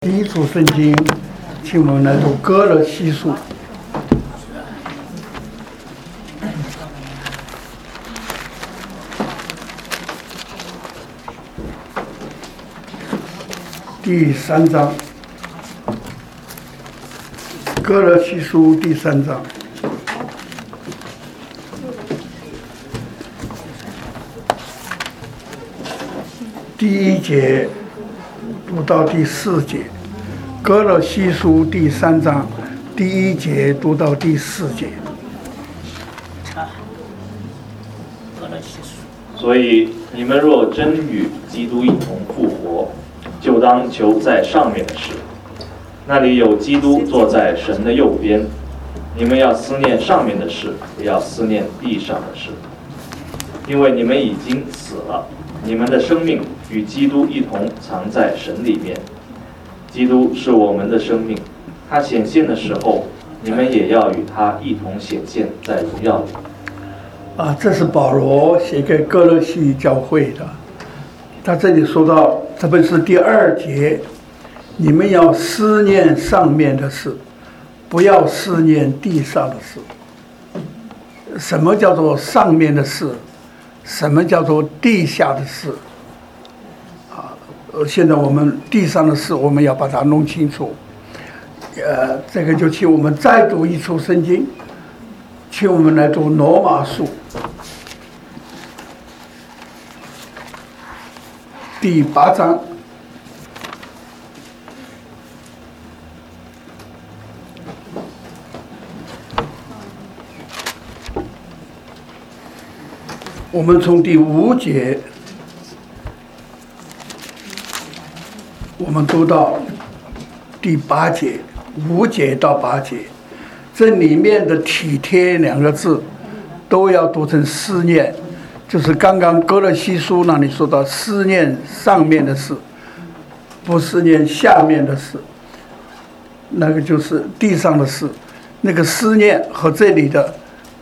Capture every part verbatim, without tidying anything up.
第一组圣经，请我们来读歌罗西书。第三章，歌罗西书第三章，第一节读到第四节。歌罗西书第三章第一节读到第四节。 所以你们若真与基督一同复活，就当求在上面的事，那里有基督坐在神的右边。你们要思念上面的事，不要思念地上的事，因为你们已经死了，你们的生命与基督一同藏在神里面。基督是我们的生命，他显现的时候，你们也要与他一同显现在荣耀里。 啊，这是保罗写给歌罗西教会的。他这里说到，特别是第二节，你们要思念上面的事，不要思念地上的事。什么叫做上面的事？什么叫做地下的事？呃，现在我们地上的事，我们要把它弄清楚。呃，这个就请我们再读一处圣经，请我们来读罗马书第八章。我们从第五节。我们读到第八节，五节到八节，这里面的体贴两个字都要读成思念，就是刚刚歌罗西书那里说到思念上面的事，不思念下面的事，那个就是地上的事。那个思念和这里的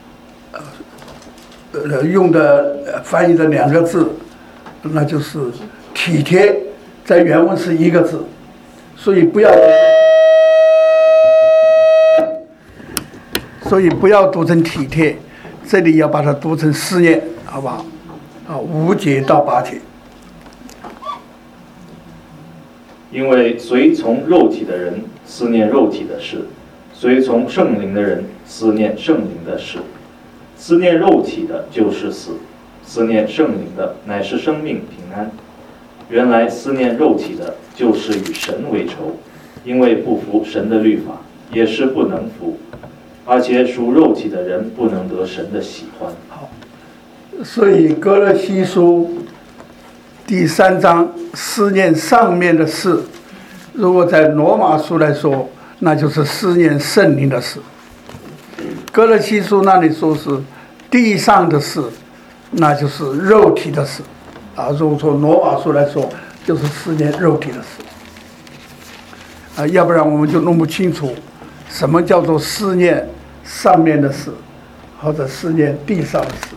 呃用的翻译的两个字，那就是体贴。在原文是一个字，所以不要，所以不要读成体贴，这里要把它读成思念，好不好？啊，五节到八节。 因为随从肉体的人思念肉体的事，随从圣灵的人思念圣灵的事。思念肉体的就是死，思念圣灵的乃是生命平安。原来思念肉体的，就是与神为仇，因为不服神的律法，也是不能服，而且属肉体的人不能得神的喜欢。 好，所以歌罗西书第三章思念上面的事，如果在罗马书来说，那就是思念圣灵的事。歌罗西书那里说是地上的事，那就是肉体的事。啊，如果从罗马书来说，就是思念肉体的事。啊，要不然我们就弄不清楚什么叫做思念上面的事，或者思念地上的事。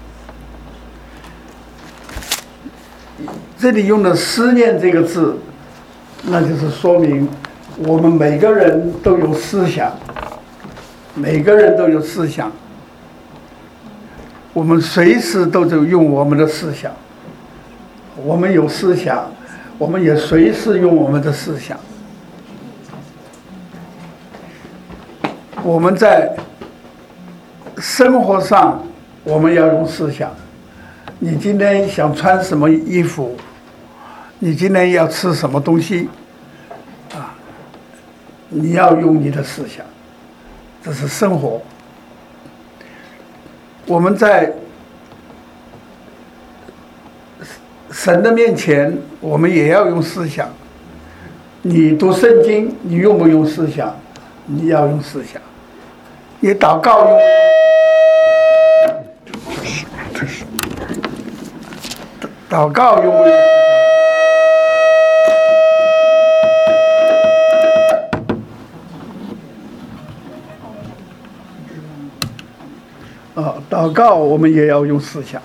这里用的思念这个字，那就是说明我们每个人都有思想，每个人都有思想，我们随时都在用我们的思想。我们有思想，我们也随时用我们的思想。我们在生活上，我们要用思想。你今天想穿什么衣服？你今天要吃什么东西？啊，你要用你的思想，这是生活。我们在神的面前，我们也要用思想。你读圣经，你用不用思想？你要用思想。你祷告用，这是这是祷告用不用思想？啊，祷告我们也要用思想。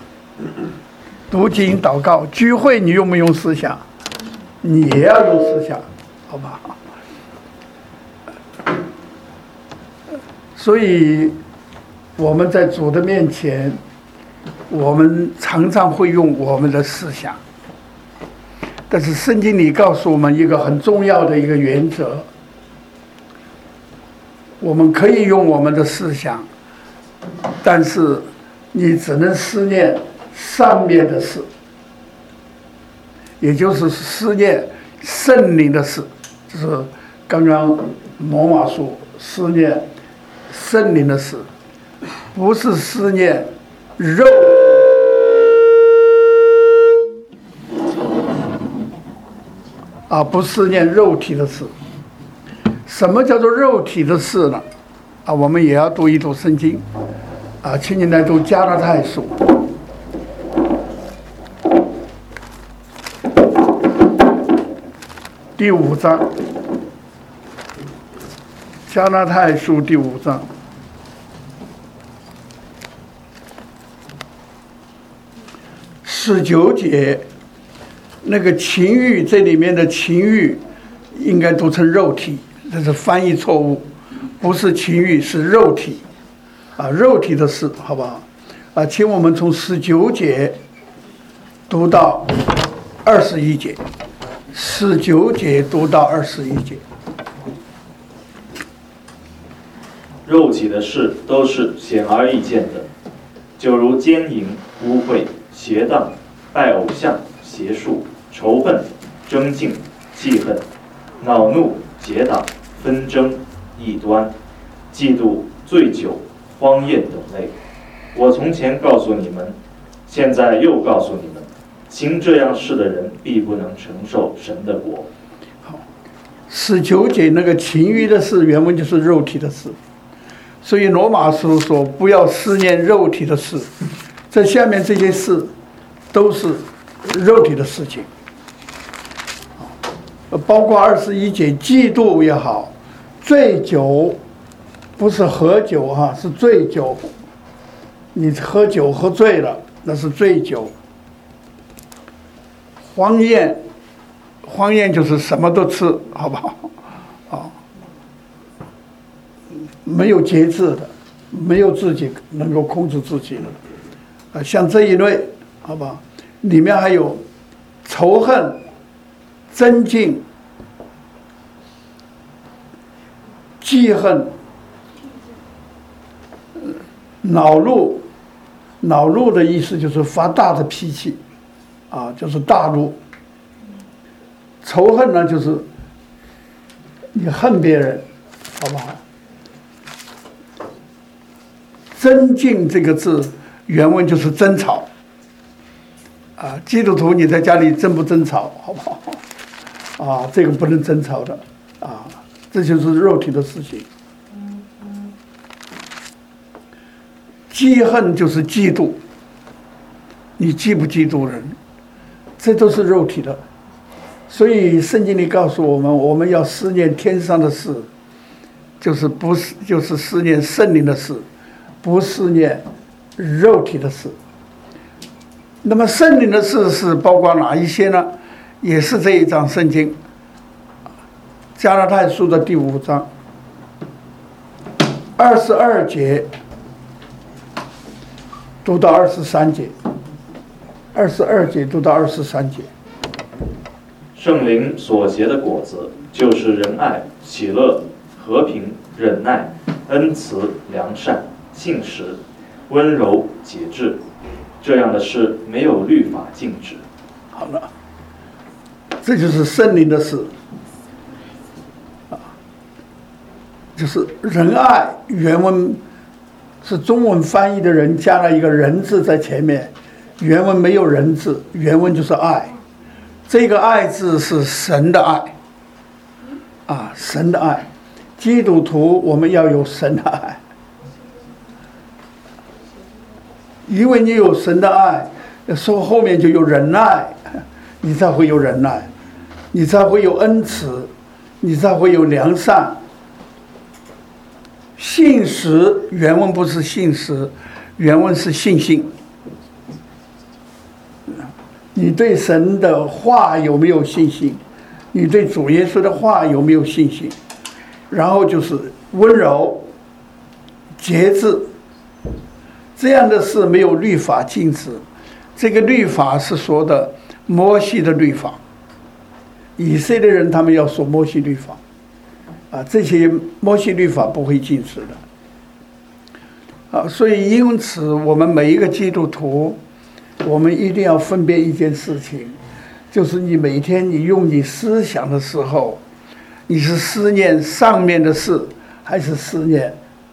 读经、祷告、聚会，你用不用思想？你也要用思想，好好吧？所以我们在主的面前，我们常常会用我们的思想，但是圣经里告诉我们一个很重要的一个原则：我们可以用我们的思想，但是你只能思念上面的事，也就是思念圣灵的事，就是刚刚罗马书思念圣灵的事，不是思念肉。啊，不思念肉体的事。什么叫做肉体的事呢？啊，我们也要读一读圣经。啊，请你来读加拉太书。第五章，加拉太书第五章，十九节，那个情欲，这里面的情欲应该读成肉体，这是翻译错误，不是情欲，是肉体，啊，肉体的事，好不好？啊，请我们从十九节读到二十一节。十九节读到二十一节， 肉体的事都是显而易见的，就如奸淫、污秽、邪荡、拜偶像、邪术、仇恨、争竞、记恨、恼怒、结党、纷争、异端、嫉妒、醉酒、荒宴等类。我从前告诉你们，现在又告诉你们，行这样事的人必不能承受神的国。 好，十九节那个情欲的事，原文就是肉体的事，所以罗马书说不要思念肉体的事，在下面这些事都是肉体的事情，包括二十一节嫉妒也好，醉酒不是喝酒哈、啊，是醉酒，你喝酒喝醉了，那是醉酒。荒宴，荒宴就是什么都吃，好不好？啊，没有节制的，没有自己能够控制自己的，啊，像这一类，好吧？里面还有仇恨、争竞、记恨、恼怒。恼怒的意思就是发大的脾气。啊，就是大怒。仇恨呢，就是你恨别人，好不好？争竞这个字原文就是争吵。啊，基督徒你在家里争不争吵，好不好？啊，这个不能争吵的，啊，这就是肉体的事情。记恨就是嫉妒，你嫉不嫉妒人？这都是肉体的，所以圣经里告诉我们，我们要思念天上的事，就是不是就是思念圣灵的事，不思念肉体的事。那么圣灵的事是包括哪一些呢？也是这一章圣经，加拉太书的第五章二十二节读到二十三节。二十二节读到二十三节， 圣灵所结的果子，就是仁爱、喜乐、和平、忍耐、恩慈、良善、信实、温柔、节制。这样的事没有律法禁止。 好了，这就是圣灵的事啊，就是仁爱。原文是中文翻译的人加了一个人字在前面。原文没有人字，原文就是爱。这个爱字是神的爱，啊，神的爱。基督徒我们要有神的爱，因为你有神的爱，说后面就有忍耐，你才会有忍耐，你才会有恩慈，你才会有良善。信实原文不是信实，原文是信心。你对神的话有没有信心？ 你对主耶稣的话有没有信心？然后就是温柔、节制，这样的事没有律法禁止。这个律法是说的摩西的律法，以色列人他们要说摩西律法，啊，这些摩西律法不会禁止的，啊，所以因此我们每一个基督徒，我们一定要分辨一件事情，就是你每天你用你思想的时候，你是思念上面的事，还是思念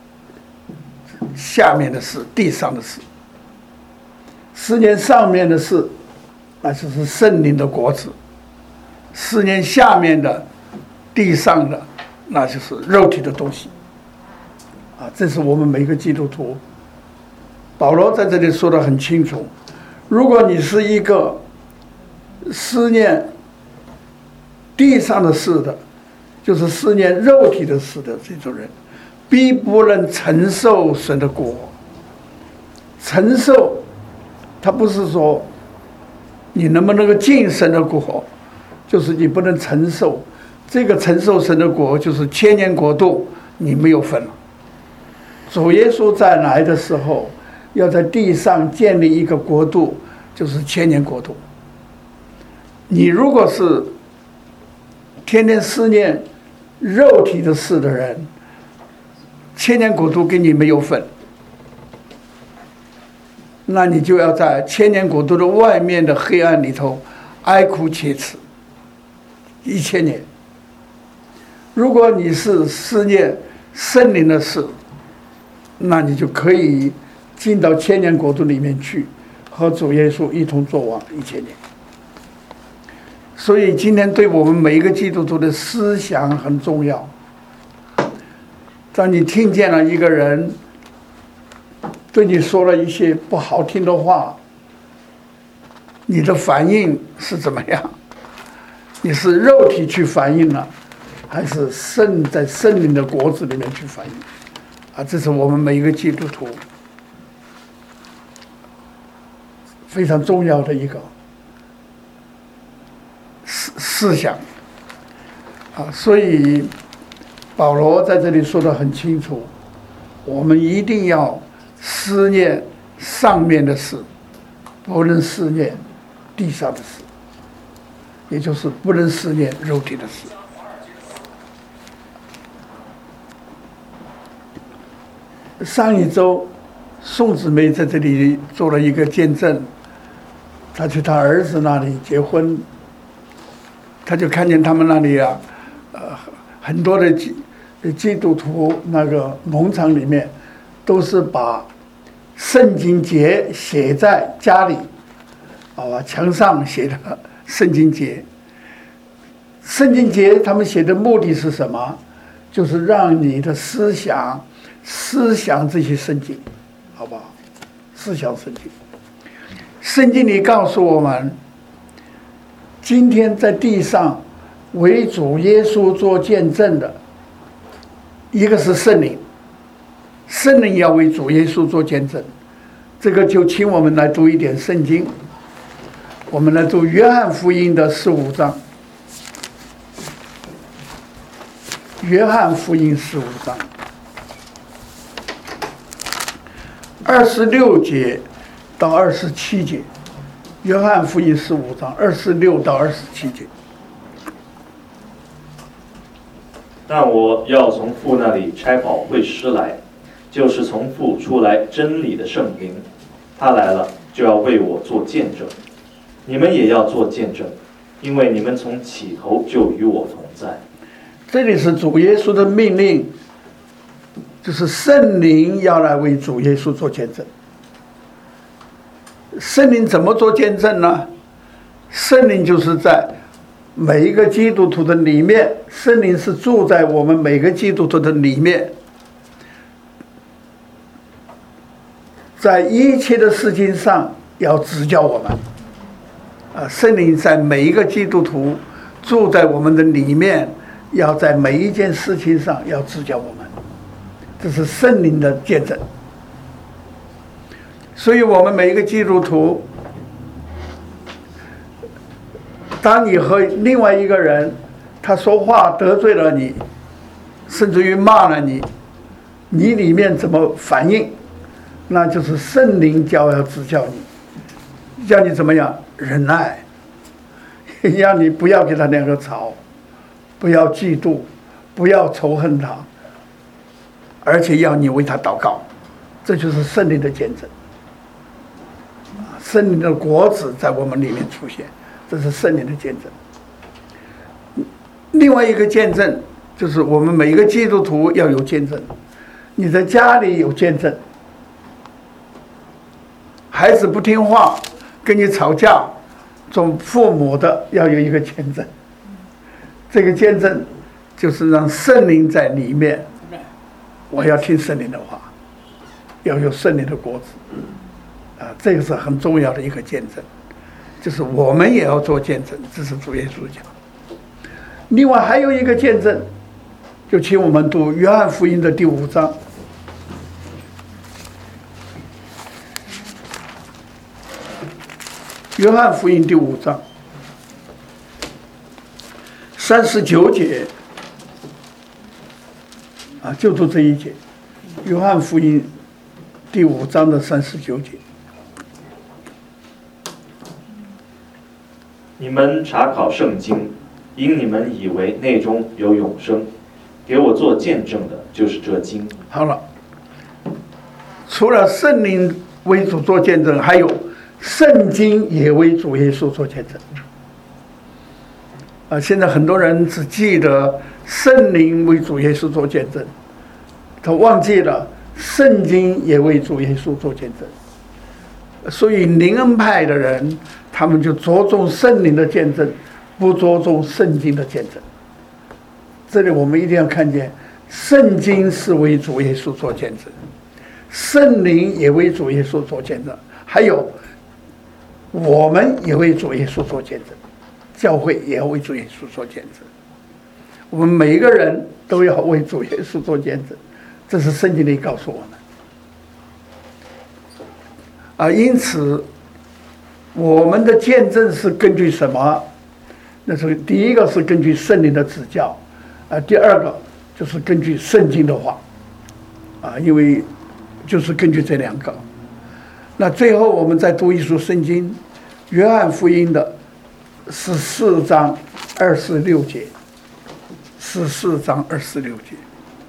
下面的事、地上的事？思念上面的事，那就是圣灵的果子；思念下面的、地上的，那就是肉体的东西。啊，这是我们每个基督徒。保罗在这里说得很清楚：如果你是一个思念地上的事的，就是思念肉体的事的这种人，必不能承受神的国。承受，他不是说你能不能够进神的国，就是你不能承受。这个承受神的国，就是千年国度，你没有份了。主耶稣再来的时候，要在地上建立一个国度，就是千年国度。你如果是天天思念肉体的事的人，千年国度跟你没有份，那你就要在千年国度的外面的黑暗里头哀哭切齿一千年。如果你是思念圣灵的事，那你就可以进到千年国度里面去，和主耶稣一同作王一千年。所以今天对我们每一个基督徒的思想很重要。当你听见了一个人对你说了一些不好听的话，你的反应是怎么样？你是肉体去反应呢，还是圣在圣灵的国子里面去反应？啊，这是我们每一个基督徒非常重要的一个思思想啊。所以保罗在这里说得很清楚，我们一定要思念上面的事，不能思念地上的事，也就是不能思念肉体的事。上一周宋姊妹在这里做了一个见证，她去她儿子那里结婚，她就看见他们那里啊，呃，很多的基基督徒那个农场里面都是把圣经节写在家里，啊，墙上写的圣经节。圣经节他们写的目的是什么？就是让你的思想思想这些圣经，好不好？思想圣经。圣经里告诉我们，今天在地上为主耶稣做见证的，一个是圣灵，圣灵要为主耶稣做见证。这个就请我们来读一点圣经，我们来读约翰福音的十五章。约翰福音十五章二十六节到二十七节。约翰福音十五章二十六到二十七节。 但我要从父那里差保惠师来，就是从父出来真理的圣灵，他来了就要为我做见证。你们也要做见证，因为你们从起头就与我同在。 这里是主耶稣的命令，就是圣灵要来为主耶稣做见证。圣灵怎么做见证呢？圣灵就是在每一个基督徒的里面，圣灵是住在我们每个基督徒的里面，在一切的事情上要指教我们。啊，圣灵在每一个基督徒住在我们的里面，要在每一件事情上要指教我们，这是圣灵的见证。所以我们每一个基督徒，当你和另外一个人他说话得罪了你，甚至于骂了你，你里面怎么反应？那就是圣灵教要指教你，叫你怎么样忍耐，让你不要给他两个吵，不要嫉妒，不要仇恨他，而且要你为他祷告，这就是圣灵的见证。圣灵的果子在我们里面出现，这是圣灵的见证。另外一个见证就是我们每一个基督徒要有见证，你在家里有见证，孩子不听话跟你吵架，做父母的要有一个见证，这个见证就是让圣灵在里面，我要听圣灵的话，要有圣灵的果子啊，这个是很重要的一个见证，就是我们也要做见证，这是主耶稣讲。另外还有一个见证，就请我们读约翰福音的第五章。约翰福音第五章三十九节啊，就读这一节。约翰福音第五章的三十九节。 你们查考圣经，因你们以为内中有永生，给我做见证的就是这经。 好了，除了圣灵为主做见证，还有圣经也为主耶稣做见证。啊，现在很多人只记得圣灵为主耶稣做见证，他忘记了圣经也为主耶稣做见证。所以灵恩派的人，他们就着重圣灵的见证，不着重圣经的见证。这里我们一定要看见，圣经是为主耶稣做见证，圣灵也为主耶稣做见证，还有我们也为主耶稣做见证，教会也要为主耶稣做见证，我们每一个人都要为主耶稣做见证，这是圣经里告诉我们啊。因此我们的见证是根据什么？那是第一个是根据圣灵的指教啊，第二个就是根据圣经的话啊，因为就是根据这两个。那最后我们再读一书圣经，约翰福音的十四章二十六节，十四章二十六节。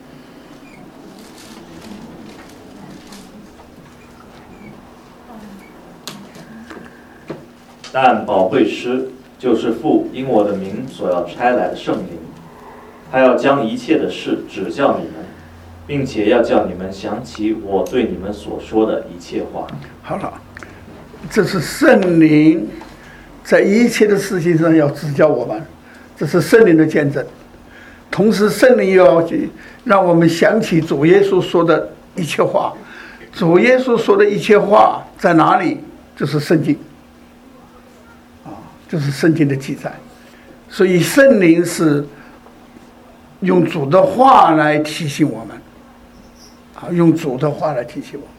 但保惠师就是父因我的名所要差来的圣灵，他要将一切的事指教你们，并且要叫你们想起我对你们所说的一切话。 好了，这是圣灵在一切的事情上要指教我们，这是圣灵的见证。同时圣灵又要让我们想起主耶稣说的一切话，主耶稣说的一切话在哪里？就是圣经啊，就是圣经的记载。所以圣灵是用主的话来提醒我们啊，用主的话来提醒我们。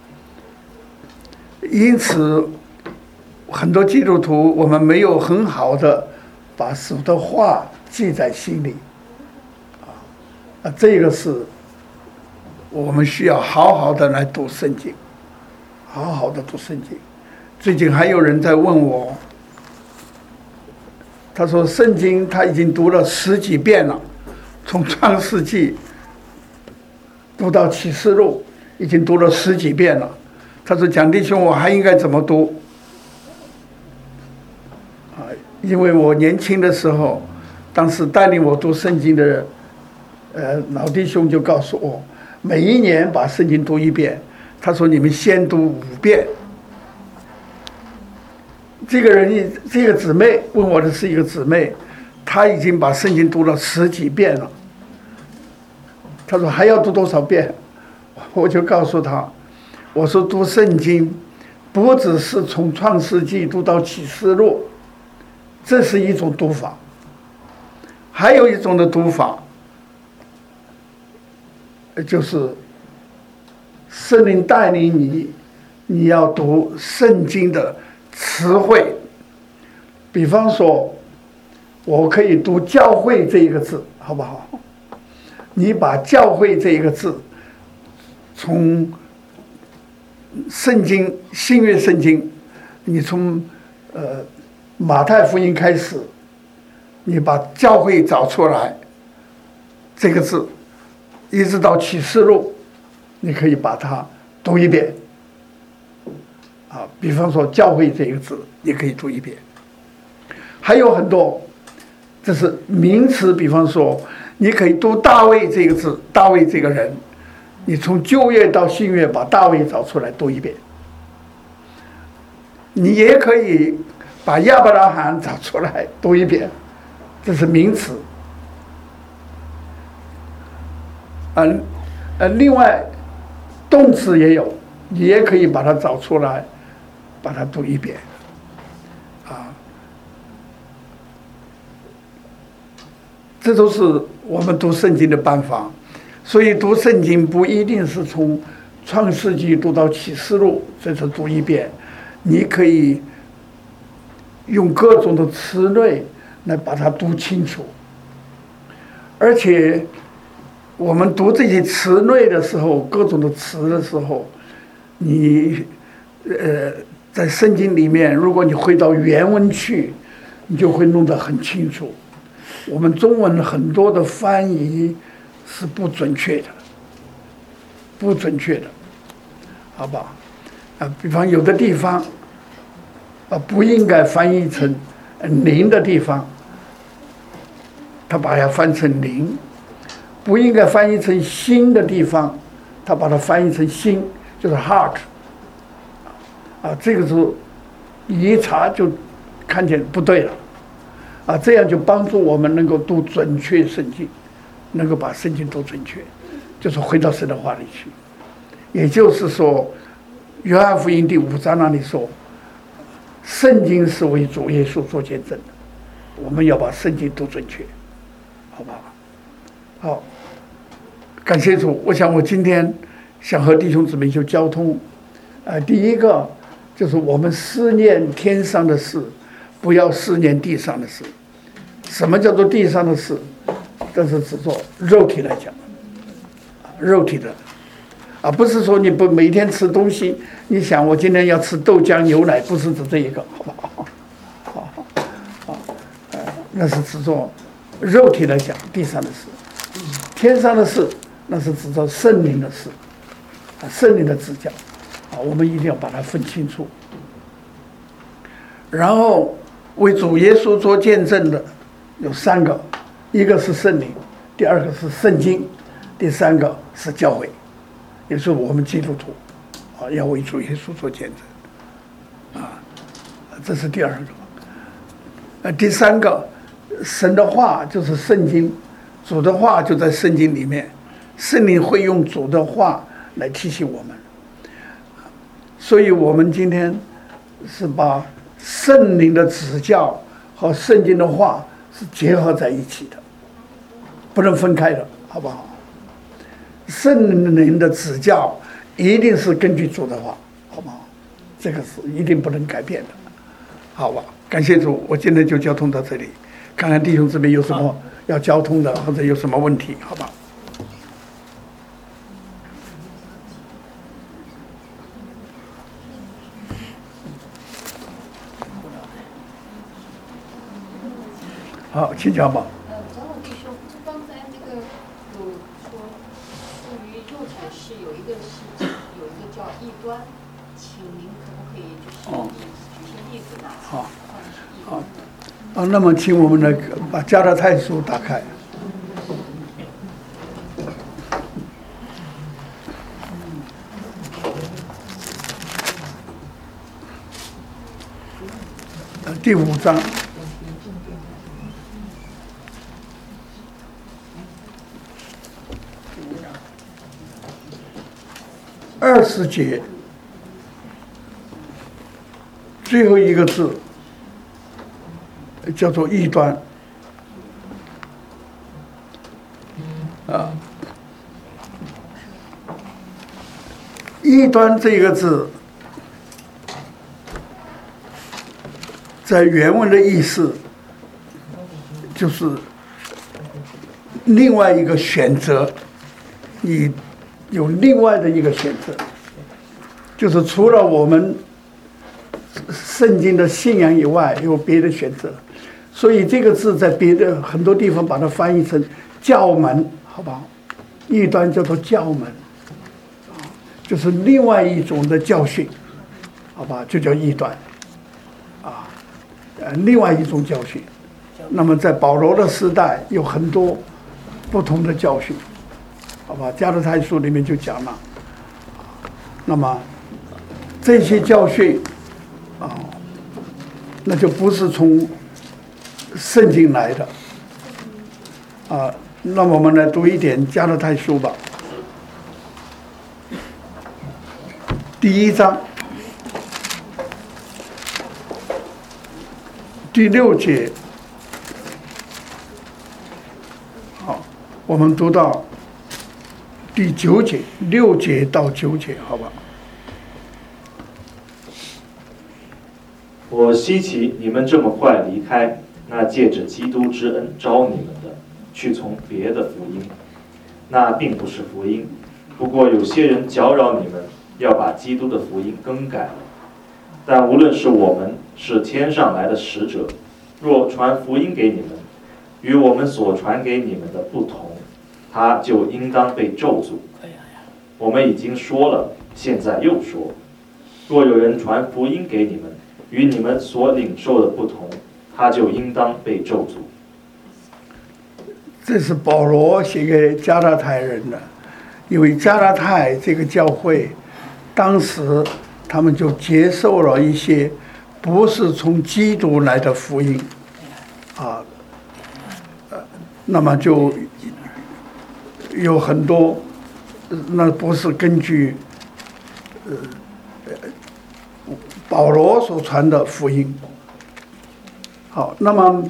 因此很多基督徒我们没有很好的把主的话记在心里啊，这个是我们需要好好的来读圣经，好好的读圣经。最近还有人在问我，他说圣经他已经读了十几遍了，从创世纪读到启示录已经读了十几遍了。他说蒋弟兄，我还应该怎么读啊？因为我年轻的时候，当时带领我读圣经的呃老弟兄就告诉我，每一年把圣经读一遍。他说你们先读五遍。这个人，这个姊妹问我的是一个姊妹，她已经把圣经读了十几遍了。她说还要读多少遍？我就告诉她，我说读圣经不只是从创世纪读到启示录，这是一种读法，还有一种的读法就是圣灵带领你，你要读圣经的词汇。比方说我可以读教会这一个字，好不好？你把教会这一个字从圣经新约圣经，你从呃马太福音开始，你把教会找出来这个字，一直到启示录，你可以把它读一遍。啊，比方说教会这个字，你可以读一遍。还有很多，这是名词，比方说你可以读大卫这个字，大卫这个人，你从旧约到新约把大卫找出来读一遍。你也可以把亚伯拉罕找出来读一遍，这是名词。呃呃，另外动词也有，你也可以把它找出来，把它读一遍。啊，这都是我们读圣经的办法。所以读圣经不一定是从创世纪读到启示录，这是读一遍。你可以用各种的词类来把它读清楚，而且我们读这些词类的时候，各种的词的时候，你呃在圣经里面，如果你回到原文去，你就会弄得很清楚。我们中文很多的翻译是不准确的，不准确的，好吧？啊，比方有的地方，啊不应该翻译成零的地方，他把它翻成零；不应该翻译成心的地方，他把它翻译成心，就是 heart。啊，这个时候一查就看见不对了，啊，这样就帮助我们能够读准确圣经，能够把圣经读准确，就是回到神的话里去。也就是说，约翰福音第五章那里说，圣经是为主耶稣做见证的，我们要把圣经读准确，好不好？好，感谢主。我想我今天想和弟兄姊妹就交通，呃，第一个就是我们思念天上的事，不要思念地上的事。什么叫做地上的事？这是指做肉体来讲，肉体的。啊，不是说你不每天吃东西，你想我今天要吃豆浆牛奶，不是指这一个，好不好？好，好，呃，那是指做肉体来讲地上的事，天上的事那是指做圣灵的事，啊，圣灵的指教，啊，我们一定要把它分清楚。然后为主耶稣做见证的有三个，一个是圣灵，第二个是圣经，第三个是教会。也是我们基督徒，啊，要为主耶稣做见证，啊，这是第二个。呃，第三个，神的话就是圣经，主的话就在圣经里面，圣灵会用主的话来提醒我们。所以我们今天是把圣灵的指教和圣经的话是结合在一起的，不能分开的，好不好？圣灵的指教一定是根据主的话，好不好？这个是一定不能改变的，好吧？感谢主，我今天就交通到这里，看看弟兄姊妹有什么要交通的，或者有什么问题，好吧？好，请讲吧。 呃，长老弟兄，刚才那个有说，对于肉体的事有一个是有一个叫异端，请您可不可以就是举些例子呢？ 好，好，啊，那么请我们来把加拉太书打开。呃，第五章。二十节最后一个字叫做异端啊，异端这个字在原文的意思就是另外一个选择，你有另外的一个选择，就是除了我们圣经的信仰以外，有别的选择。所以这个字在别的很多地方把它翻译成教门，好不好？异端叫做教门，就是另外一种的教训，好吧？就叫异端，啊，呃，另外一种教训。那么在保罗的时代有很多不同的教训，好吧？加拉太书里面就讲了，那么这些教训啊，那就不是从圣经来的啊。那么我们来读一点加拉太书吧，第一章第六节。好，我们读到第九节，六节到九节，好吧？ 我稀奇你们这么快离开那借着基督之恩招你们的，去从别的福音，那并不是福音。不过有些人搅扰你们，要把基督的福音更改了。但无论是我们是天上来的使者，若传福音给你们，与我们所传给你们的不同，他就应当被咒诅。我们已经说了，现在又说，若有人传福音给你们，与你们所领受的不同，他就应当被咒诅。 这是保罗写给加拉太人的，因为加拉太这个教会，当时他们就接受了一些不是从基督来的福音，啊，呃，那么就有很多，那不是根据呃保罗所传的福音。好，那么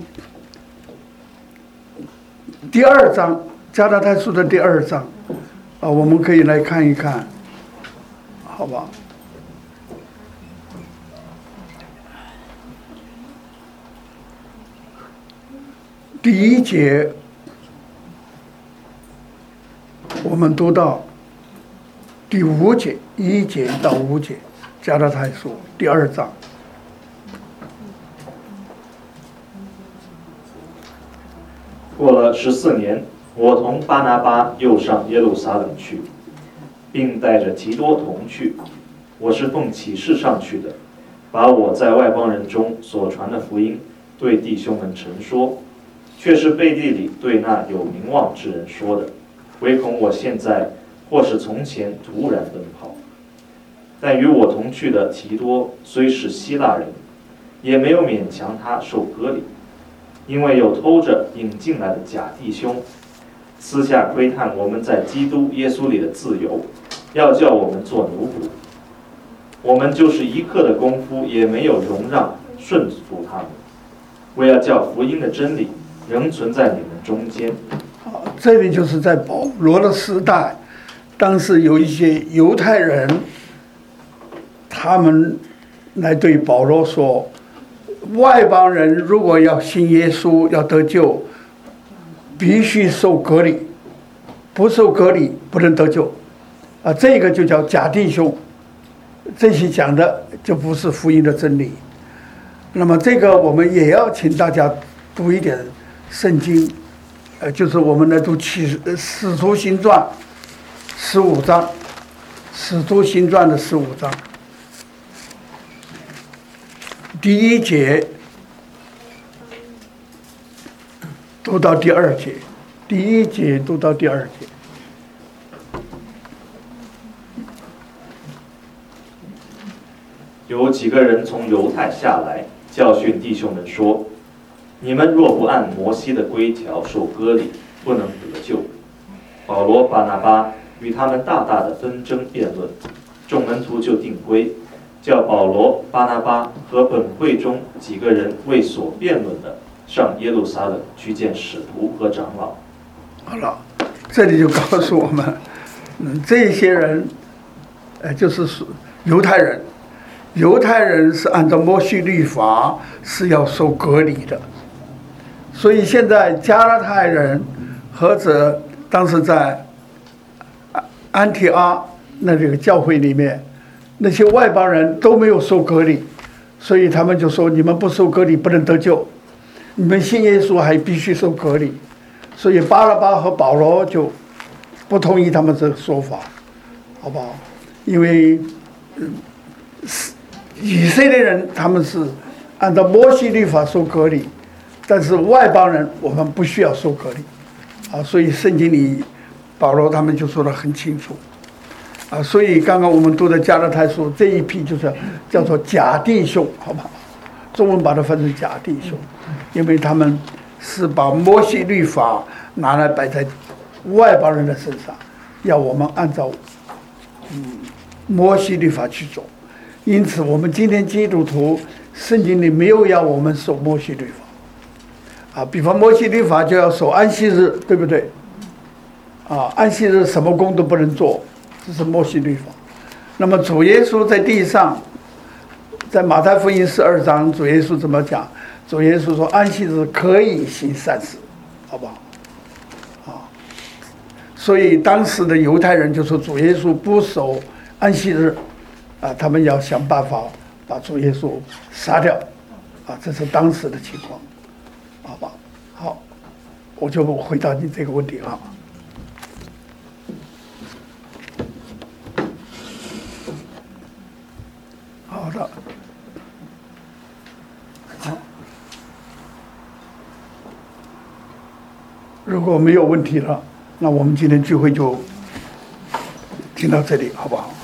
第二章加拉太书的第二章啊，我们可以来看一看，好吧？第一节我们读到第五节，一节到五节，加拉太书第二章。 过了十四年，我同巴拿巴又上耶路撒冷去，并带着提多同去。我是奉启示上去的，把我在外邦人中所传的福音对弟兄们陈说，却是背地里对那有名望之人说的，唯恐我现在或是从前突然奔跑。但与我同去的提多虽是希腊人，也没有勉强他受割礼，因为有偷着引进来的假弟兄，私下窥探我们在基督耶稣里的自由，要叫我们做奴仆。我们就是一刻的功夫也没有容让顺服他们，为要叫福音的真理仍存在你们中间。 好，这里就是在保罗的时代，当时有一些犹太人，他们来对保罗说，外邦人如果要信耶稣要得救，必须受割礼，不受割礼不能得救啊，这个就叫假弟兄，这些讲的就不是福音的真理。那么这个我们也要请大家读一点圣经，呃，就是我们来读启使徒行传十五章，使徒行传的十五章第一节读到第二节，第一节读到第二节。 有几个人从犹太下来，教训弟兄们说，你们若不按摩西的规条受割礼，不能得救。保罗、巴拿巴与他们大大的纷争辩论，众门徒就定规，叫保罗、巴拿巴和本会中几个人为所辩论的上耶路撒冷去见使徒和长老。 好了，这里就告诉我们，嗯，这些人，呃，就是犹太人，犹太人是按照摩西律法是要受割礼的， 所以现在加拉太人或者当时在安提阿那这个教会里面，那些外邦人都没有受割礼，所以他们就说你们不受割礼不能得救，你们信耶稣还必须受割礼。所以巴拉巴和保罗就不同意他们这个说法，好不好？因为、嗯、以色列人他们是按照摩西律法受割礼，但是外邦人我们不需要受割礼啊，所以圣经里保罗他们就说得很清楚啊。所以刚刚我们读的加拉太书这一批就是叫做假弟兄，好不好？中文把它分成假弟兄，因为他们是把摩西律法拿来摆在外邦人的身上，要我们按照嗯摩西律法去走。因此我们今天基督徒圣经里没有要我们守摩西律法啊，比方摩西律法就要守安息日，对不对？啊，安息日什么工都不能做，这是摩西律法。那么主耶稣在地上，在马太福音十二章，主耶稣怎么讲？主耶稣说安息日可以行善事，好不好？啊，所以当时的犹太人就说主耶稣不守安息日，啊，他们要想办法把主耶稣杀掉，啊，这是当时的情况，好吧？好，我就回答你这个问题啊。好的，好。如果没有问题了，那我们今天聚会就听到这里，好不好？